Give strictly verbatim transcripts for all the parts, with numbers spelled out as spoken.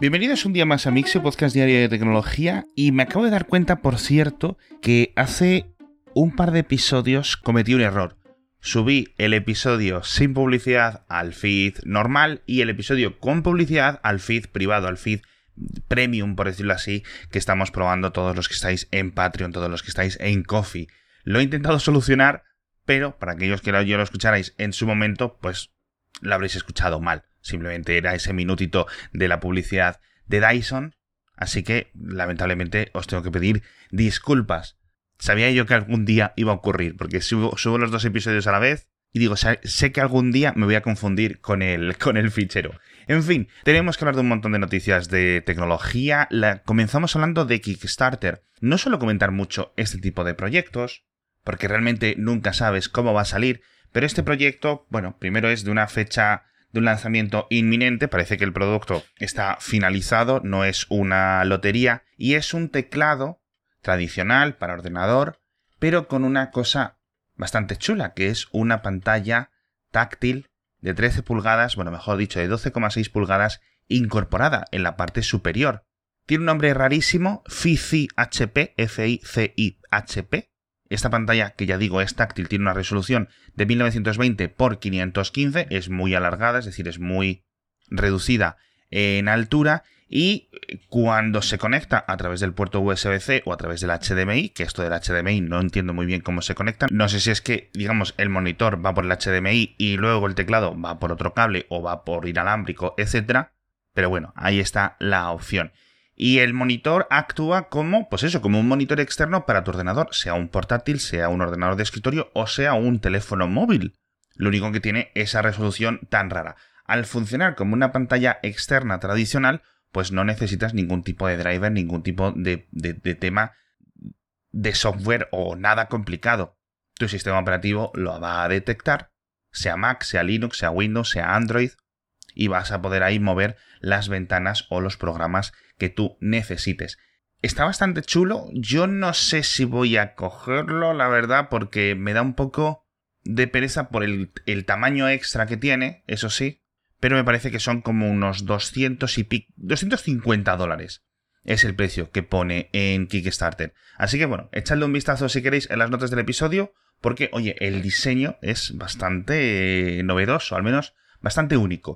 Bienvenidos un día más a Mixio, podcast diario de tecnología, y me acabo de dar cuenta, por cierto, que hace un par de episodios cometí un error. Subí el episodio sin publicidad al feed normal y el episodio con publicidad al feed privado, al feed premium, por decirlo así, que estamos probando todos los que estáis en Patreon, todos los que estáis en Ko-fi. Lo he intentado solucionar, pero para aquellos que yo lo escucharais en su momento, pues lo habréis escuchado mal. Simplemente era ese minutito de la publicidad de Dyson, así que lamentablemente os tengo que pedir disculpas. Sabía yo que algún día iba a ocurrir, porque subo, subo los dos episodios a la vez y digo, sé que algún día me voy a confundir con el, con el fichero. En fin, tenemos que hablar de un montón de noticias de tecnología. La, comenzamos hablando de Kickstarter. No suelo comentar mucho este tipo de proyectos, porque realmente nunca sabes cómo va a salir, pero este proyecto, bueno, primero es de una fecha de un lanzamiento inminente, parece que el producto está finalizado, no es una lotería, y es un teclado tradicional para ordenador, pero con una cosa bastante chula, que es una pantalla táctil de trece pulgadas, bueno, mejor dicho, de doce coma seis pulgadas, incorporada en la parte superior. Tiene un nombre rarísimo, FiCi-H P, F I C I H P. Esta pantalla, que ya digo es táctil, tiene una resolución de mil novecientos veinte por quinientos quince, es muy alargada, es decir, es muy reducida en altura, y cuando se conecta a través del puerto U S B C o a través del H D M I, que esto del H D M I no entiendo muy bien cómo se conecta, no sé si es que, digamos, el monitor va por el H D M I y luego el teclado va por otro cable o va por inalámbrico, etcétera, pero bueno, ahí está la opción. Y el monitor actúa como, pues eso, como un monitor externo para tu ordenador, sea un portátil, sea un ordenador de escritorio o sea un teléfono móvil. Lo único que tiene esa resolución tan rara. Al funcionar como una pantalla externa tradicional, pues no necesitas ningún tipo de driver, ningún tipo de, de, de tema de software o nada complicado. Tu sistema operativo lo va a detectar, sea Mac, sea Linux, sea Windows, sea Android, y vas a poder ahí mover las ventanas o los programas que tú necesites. Está bastante chulo. Yo no sé si voy a cogerlo, la verdad, porque me da un poco de pereza por el, el tamaño extra que tiene, eso sí, pero me parece que son como unos doscientos y pico, doscientos cincuenta dólares. Es el precio que pone en Kickstarter. Así que bueno, echadle un vistazo si queréis en las notas del episodio, porque, oye, el diseño es bastante eh, novedoso, al menos bastante único.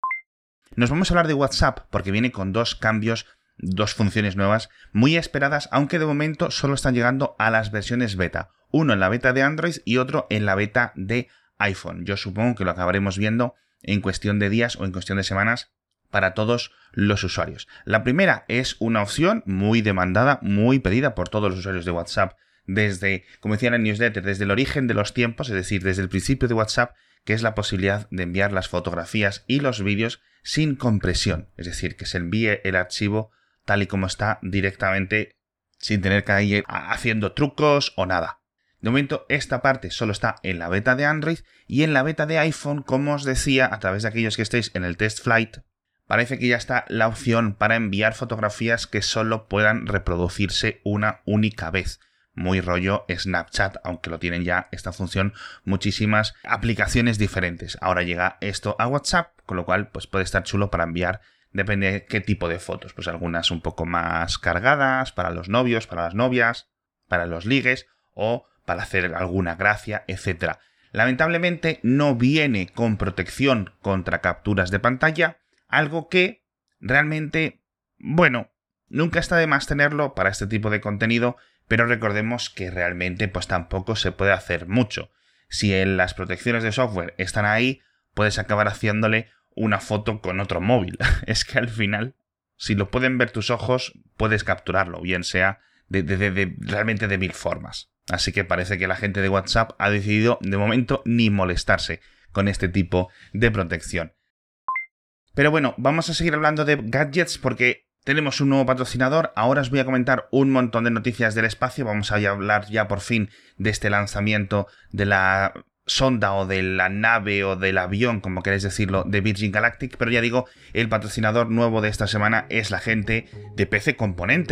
Nos vamos a hablar de WhatsApp porque viene con dos cambios, dos funciones nuevas muy esperadas, aunque de momento solo están llegando a las versiones beta. Uno en la beta de Android y otro en la beta de iPhone. Yo supongo que lo acabaremos viendo en cuestión de días o en cuestión de semanas para todos los usuarios. La primera es una opción muy demandada, muy pedida por todos los usuarios de WhatsApp desde, como decía en el newsletter, desde el origen de los tiempos, es decir, desde el principio de WhatsApp, que es la posibilidad de enviar las fotografías y los vídeos sin compresión, es decir, que se envíe el archivo tal y como está directamente sin tener que ir haciendo trucos o nada. De momento esta parte solo está en la beta de Android, y en la beta de iPhone, como os decía, a través de aquellos que estéis en el test flight, parece que ya está la opción para enviar fotografías que solo puedan reproducirse una única vez. Muy rollo Snapchat, aunque lo tienen ya esta función muchísimas aplicaciones diferentes. Ahora llega esto a WhatsApp, con lo cual pues puede estar chulo para enviar, depende de qué tipo de fotos. Pues algunas un poco más cargadas, para los novios, para las novias, para los ligues o para hacer alguna gracia, etcétera. Lamentablemente no viene con protección contra capturas de pantalla, algo que realmente, bueno, nunca está de más tenerlo para este tipo de contenido, pero recordemos que realmente pues tampoco se puede hacer mucho. Si en las protecciones de software están ahí, puedes acabar haciéndole una foto con otro móvil. Es que al final, si lo pueden ver tus ojos, puedes capturarlo, bien sea de, de, de, de realmente de mil formas. Así que parece que la gente de WhatsApp ha decidido de momento ni molestarse con este tipo de protección. Pero bueno, vamos a seguir hablando de gadgets porque tenemos un nuevo patrocinador. Ahora os voy a comentar un montón de noticias del espacio. Vamos a hablar ya por fin de este lanzamiento de la sonda o de la nave o del avión, como queréis decirlo, de Virgin Galactic. Pero ya digo, el patrocinador nuevo de esta semana es la gente de P C Componentes,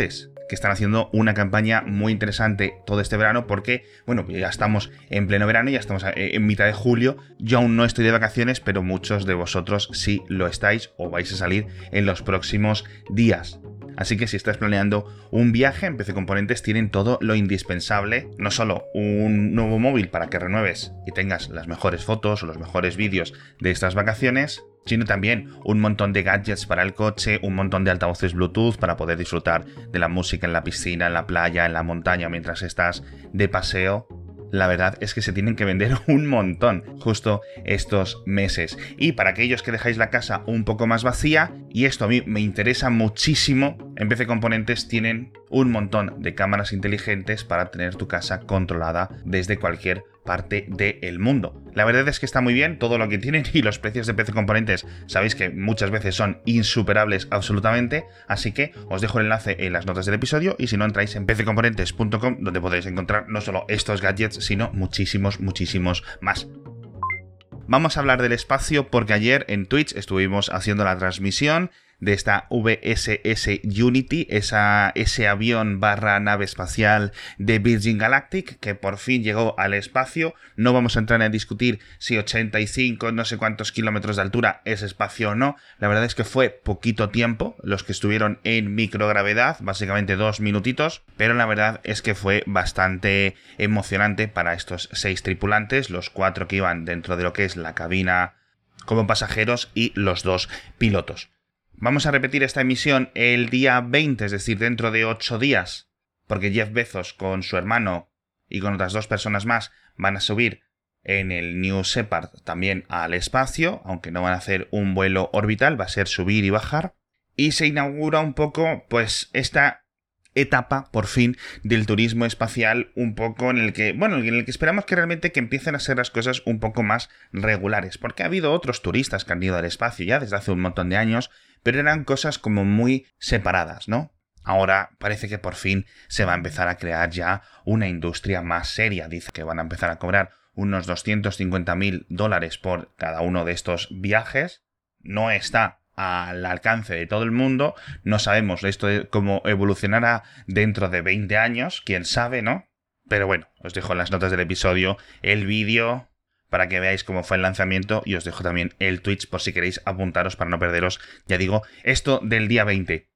que están haciendo una campaña muy interesante todo este verano porque, bueno, ya estamos en pleno verano, ya estamos en mitad de julio. Yo aún no estoy de vacaciones, pero muchos de vosotros sí lo estáis o vais a salir en los próximos días. Así que si estás planeando un viaje, en P C Componentes tienen todo lo indispensable, no solo un nuevo móvil para que renueves y tengas las mejores fotos o los mejores vídeos de estas vacaciones, sino también un montón de gadgets para el coche, un montón de altavoces Bluetooth para poder disfrutar de la música en la piscina, en la playa, en la montaña mientras estás de paseo. La verdad es que se tienen que vender un montón justo estos meses. Y para aquellos que dejáis la casa un poco más vacía, y esto a mí me interesa muchísimo, en P C Componentes tienen un montón de cámaras inteligentes para tener tu casa controlada desde cualquier parte del mundo. La verdad es que está muy bien todo lo que tienen y los precios de P C Componentes sabéis que muchas veces son insuperables absolutamente, así que os dejo el enlace en las notas del episodio y si no entráis en p c componentes punto com donde podréis encontrar no solo estos gadgets sino muchísimos, muchísimos más. Vamos a hablar del espacio porque ayer en Twitch estuvimos haciendo la transmisión de esta V S S Unity, esa, ese avión barra nave espacial de Virgin Galactic que por fin llegó al espacio. No vamos a entrar a discutir si ochenta y cinco, no sé cuántos kilómetros de altura es espacio o no. La verdad es que fue poquito tiempo los que estuvieron en microgravedad, básicamente dos minutitos, pero la verdad es que fue bastante emocionante para estos seis tripulantes, los cuatro que iban dentro de lo que es la cabina como pasajeros y los dos pilotos. Vamos a repetir esta emisión el día veinte, es decir, dentro de ocho días, porque Jeff Bezos con su hermano y con otras dos personas más van a subir en el New Shepard también al espacio, aunque no van a hacer un vuelo orbital, va a ser subir y bajar. Y se inaugura un poco, pues, esta etapa, por fin, del turismo espacial, un poco en el que, bueno, en el que esperamos que realmente que empiecen a ser las cosas un poco más regulares, porque ha habido otros turistas que han ido al espacio ya desde hace un montón de años, pero eran cosas como muy separadas, ¿no? Ahora parece que por fin se va a empezar a crear ya una industria más seria. Dice que van a empezar a cobrar unos doscientos cincuenta mil dólares por cada uno de estos viajes. No está al alcance de todo el mundo. No sabemos esto de cómo evolucionará dentro de veinte años. Quién sabe, ¿no? Pero bueno, os dejo en las notas del episodio el vídeo para que veáis cómo fue el lanzamiento y os dejo también el Twitch por si queréis apuntaros para no perderos, ya digo, esto del día veinte.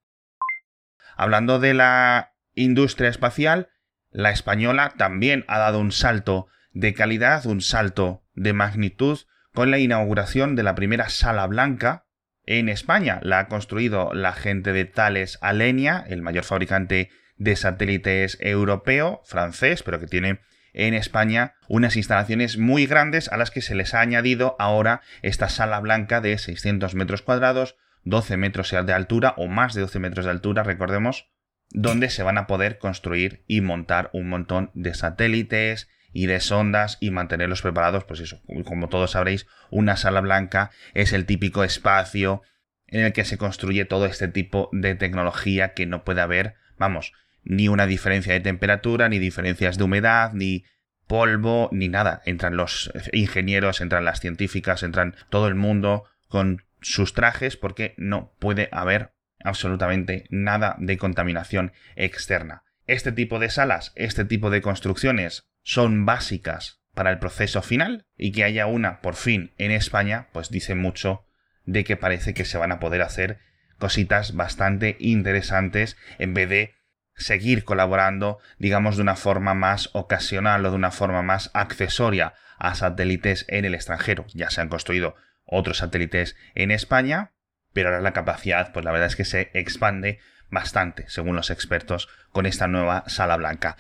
Hablando de la industria espacial, la española también ha dado un salto de calidad, un salto de magnitud con la inauguración de la primera sala blanca en España. La ha construido la gente de Thales Alenia, el mayor fabricante de satélites europeo, francés, pero que tiene en España unas instalaciones muy grandes a las que se les ha añadido ahora esta sala blanca de seiscientos metros cuadrados, doce metros de altura o más de doce metros de altura, recordemos, donde se van a poder construir y montar un montón de satélites y de sondas y mantenerlos preparados, pues eso, como todos sabréis, una sala blanca es el típico espacio en el que se construye todo este tipo de tecnología que no puede haber, vamos, ni una diferencia de temperatura, ni diferencias de humedad, ni polvo, ni nada. Entran los ingenieros, entran las científicas, entran todo el mundo con sus trajes porque no puede haber absolutamente nada de contaminación externa. Este tipo de salas, este tipo de construcciones son básicas para el proceso final y que haya una por fin en España, pues dice mucho de que parece que se van a poder hacer cositas bastante interesantes en vez de seguir colaborando, digamos, de una forma más ocasional o de una forma más accesoria a satélites en el extranjero. Ya se han construido otros satélites en España, pero ahora la capacidad, pues la verdad es que se expande bastante, según los expertos, con esta nueva sala blanca.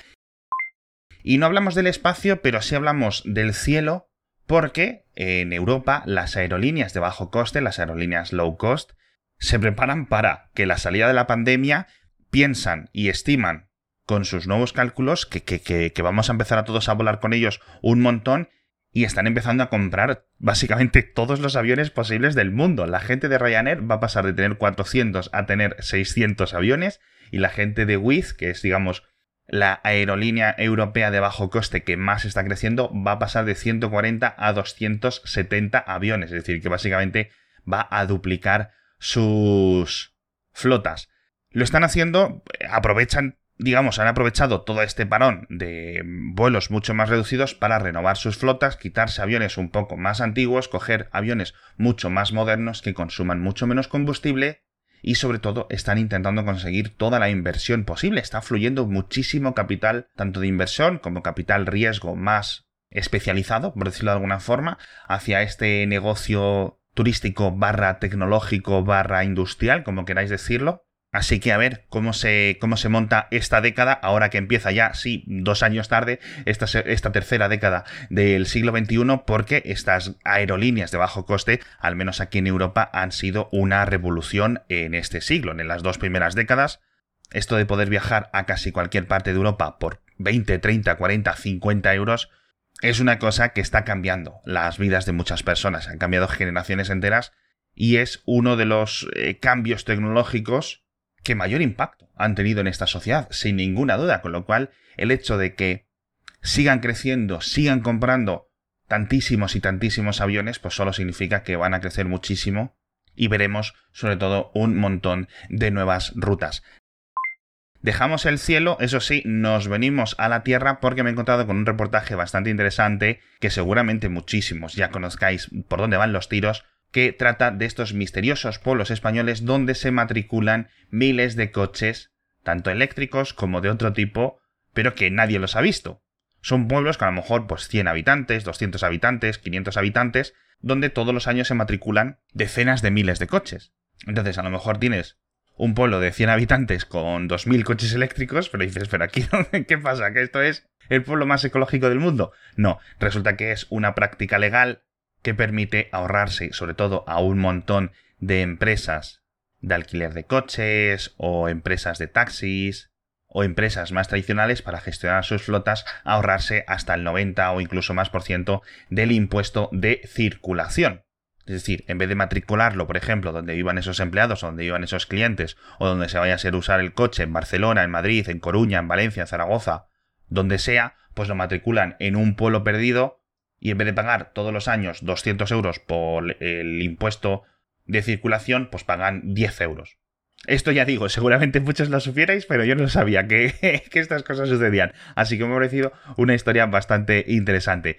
Y no hablamos del espacio, pero sí hablamos del cielo, porque en Europa las aerolíneas de bajo coste, las aerolíneas low cost, se preparan para que la salida de la pandemia piensan y estiman con sus nuevos cálculos que, que, que, que vamos a empezar a todos a volar con ellos un montón y están empezando a comprar básicamente todos los aviones posibles del mundo. La gente de Ryanair va a pasar de tener cuatrocientos a tener seiscientos aviones y la gente de Wizz, que es digamos la aerolínea europea de bajo coste que más está creciendo, va a pasar de ciento cuarenta a doscientos setenta aviones. Es decir, que básicamente va a duplicar sus flotas. Lo están haciendo, aprovechan digamos, han aprovechado todo este parón de vuelos mucho más reducidos para renovar sus flotas, quitarse aviones un poco más antiguos, coger aviones mucho más modernos que consuman mucho menos combustible y sobre todo están intentando conseguir toda la inversión posible. Está fluyendo muchísimo capital, tanto de inversión como capital riesgo más especializado, por decirlo de alguna forma, hacia este negocio turístico barra tecnológico barra industrial, como queráis decirlo. Así que a ver cómo se, cómo se monta esta década, ahora que empieza ya, sí, dos años tarde, esta, esta tercera década del siglo veintiuno, porque estas aerolíneas de bajo coste, al menos aquí en Europa, han sido una revolución en este siglo. En las dos primeras décadas, esto de poder viajar a casi cualquier parte de Europa por veinte, treinta, cuarenta, cincuenta euros, es una cosa que está cambiando las vidas de muchas personas. Han cambiado generaciones enteras y es uno de los eh, cambios tecnológicos que mayor impacto han tenido en esta sociedad, sin ninguna duda, con lo cual el hecho de que sigan creciendo, sigan comprando tantísimos y tantísimos aviones, pues solo significa que van a crecer muchísimo y veremos sobre todo un montón de nuevas rutas. Dejamos el cielo, eso sí, nos venimos a la tierra porque me he encontrado con un reportaje bastante interesante que seguramente muchísimos ya conozcáis por dónde van los tiros, que trata de estos misteriosos pueblos españoles donde se matriculan miles de coches, tanto eléctricos como de otro tipo, pero que nadie los ha visto. Son pueblos con a lo mejor pues cien habitantes, doscientos habitantes, quinientos habitantes, donde todos los años se matriculan decenas de miles de coches. Entonces a lo mejor tienes un pueblo de cien habitantes con dos mil coches eléctricos, pero dices, pero aquí, ¿qué pasa? ¿Que esto es el pueblo más ecológico del mundo? No, resulta que es una práctica legal que permite ahorrarse, sobre todo a un montón de empresas de alquiler de coches o empresas de taxis o empresas más tradicionales para gestionar sus flotas, ahorrarse hasta el noventa o incluso más por ciento del impuesto de circulación. Es decir, en vez de matricularlo, por ejemplo, donde vivan esos empleados, o donde vivan esos clientes, o donde se vaya a ser usar el coche en Barcelona, en Madrid, en Coruña, en Valencia, en Zaragoza, donde sea, pues lo matriculan en un pueblo perdido y en vez de pagar todos los años doscientos euros por el impuesto de circulación, pues pagan diez euros. Esto ya digo, seguramente muchos lo supierais, pero yo no sabía que, que estas cosas sucedían. Así que me ha parecido una historia bastante interesante.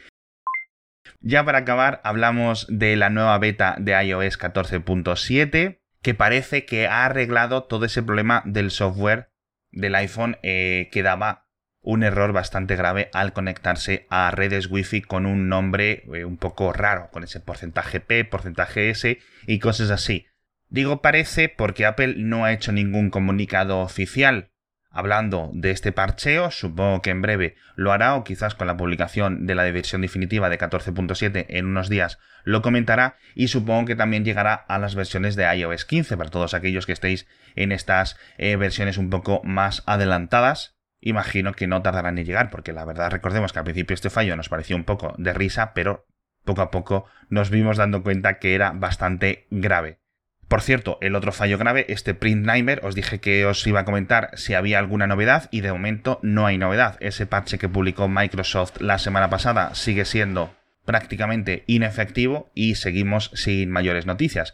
Ya para acabar, hablamos de la nueva beta de iOS catorce punto siete, que parece que ha arreglado todo ese problema del software del iPhone eh, que daba un error bastante grave al conectarse a redes Wi-Fi con un nombre eh, un poco raro, con ese porcentaje P, porcentaje S y cosas así. Digo parece porque Apple no ha hecho ningún comunicado oficial hablando de este parcheo. Supongo que en breve lo hará, o quizás con la publicación de la versión definitiva de catorce punto siete en unos días lo comentará, y supongo que también llegará a las versiones de iOS quince para todos aquellos que estéis en estas eh, versiones un poco más adelantadas. Imagino que no tardarán en llegar, porque la verdad recordemos que al principio este fallo nos pareció un poco de risa, pero poco a poco nos vimos dando cuenta que era bastante grave. Por cierto, el otro fallo grave, este Print Nightmare, os dije que os iba a comentar si había alguna novedad y de momento no hay novedad. Ese parche que publicó Microsoft la semana pasada sigue siendo prácticamente inefectivo y seguimos sin mayores noticias.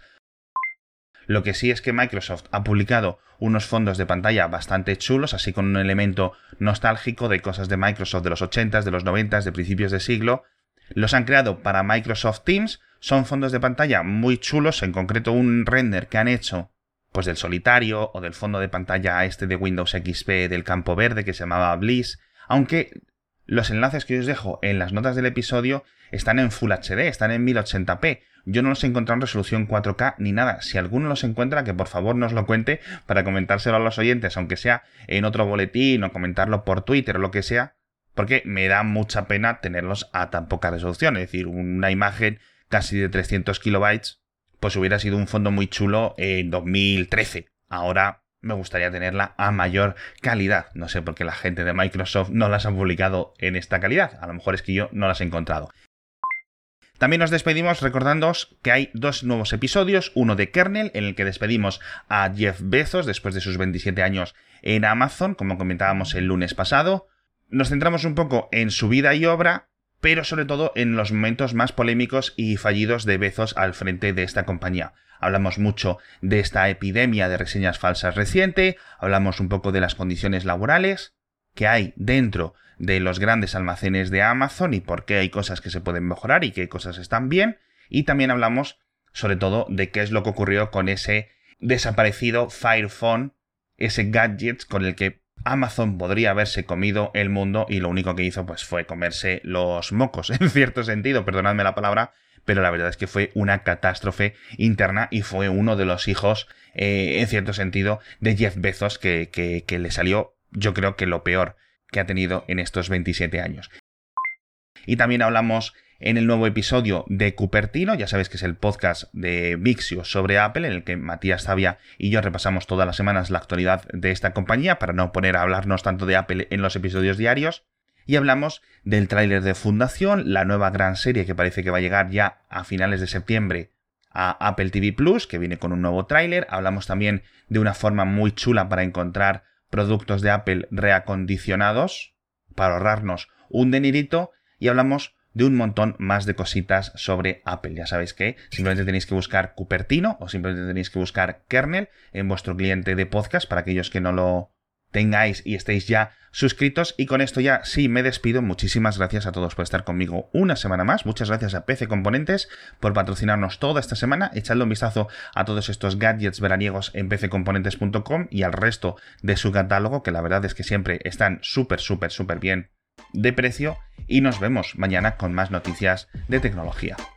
Lo que sí es que Microsoft ha publicado unos fondos de pantalla bastante chulos, así con un elemento nostálgico de cosas de Microsoft de los ochentas, de los noventas, de principios de siglo. Los han creado para Microsoft Teams, son fondos de pantalla muy chulos, en concreto un render que han hecho pues del solitario o del fondo de pantalla este de Windows X P del campo verde que se llamaba Bliss, aunque los enlaces que os dejo en las notas del episodio están en Full H D, están en mil ochenta p. Yo no los he encontrado en resolución cuatro K ni nada. Si alguno los encuentra, que por favor nos lo cuente para comentárselo a los oyentes, aunque sea en otro boletín o comentarlo por Twitter o lo que sea, porque me da mucha pena tenerlos a tan poca resolución. Es decir, una imagen casi de trescientos kilobytes, pues hubiera sido un fondo muy chulo en dos mil trece. Ahora me gustaría tenerla a mayor calidad. No sé por qué la gente de Microsoft no las ha publicado en esta calidad. A lo mejor es que yo no las he encontrado. También nos despedimos recordándoos que hay dos nuevos episodios, uno de Kernel, en el que despedimos a Jeff Bezos después de sus veintisiete años en Amazon, como comentábamos el lunes pasado. Nos centramos un poco en su vida y obra, pero sobre todo en los momentos más polémicos y fallidos de Bezos al frente de esta compañía. hablamos mucho de esta epidemia de reseñas falsas reciente, hablamos un poco de las condiciones laborales que hay dentro de los grandes almacenes de Amazon y por qué hay cosas que se pueden mejorar y qué cosas están bien, y también hablamos sobre todo de qué es lo que ocurrió con ese desaparecido Fire Phone, ese gadget con el que Amazon podría haberse comido el mundo y lo único que hizo pues fue comerse los mocos, en cierto sentido, perdonadme la palabra, pero la verdad es que fue una catástrofe interna y fue uno de los hijos, eh, en cierto sentido, de Jeff Bezos que, que, que le salió, yo creo que lo peor que ha tenido en estos veintisiete años. Y también hablamos en el nuevo episodio de Cupertino, ya sabéis que es el podcast de Vixio sobre Apple, en el que Matías Zavia y yo repasamos todas las semanas la actualidad de esta compañía para no poner a hablarnos tanto de Apple en los episodios diarios. Y hablamos del tráiler de Fundación, la nueva gran serie que parece que va a llegar ya a finales de septiembre a Apple T V Plus, que viene con un nuevo tráiler. Hablamos también de una forma muy chula para encontrar productos de Apple reacondicionados, para ahorrarnos un dinerito, y hablamos de un montón más de cositas sobre Apple. Ya sabéis que simplemente tenéis que buscar Cupertino o simplemente tenéis que buscar Kernel en vuestro cliente de podcast para aquellos que no lo tengáis y estéis ya suscritos. Y con esto ya sí me despido. Muchísimas gracias a todos por estar conmigo una semana más. Muchas gracias a P C Componentes por patrocinarnos toda esta semana. Echadle un vistazo a todos estos gadgets veraniegos en p c componentes punto com y al resto de su catálogo, que la verdad es que siempre están súper, súper, súper bien de precio, y nos vemos mañana con más noticias de tecnología.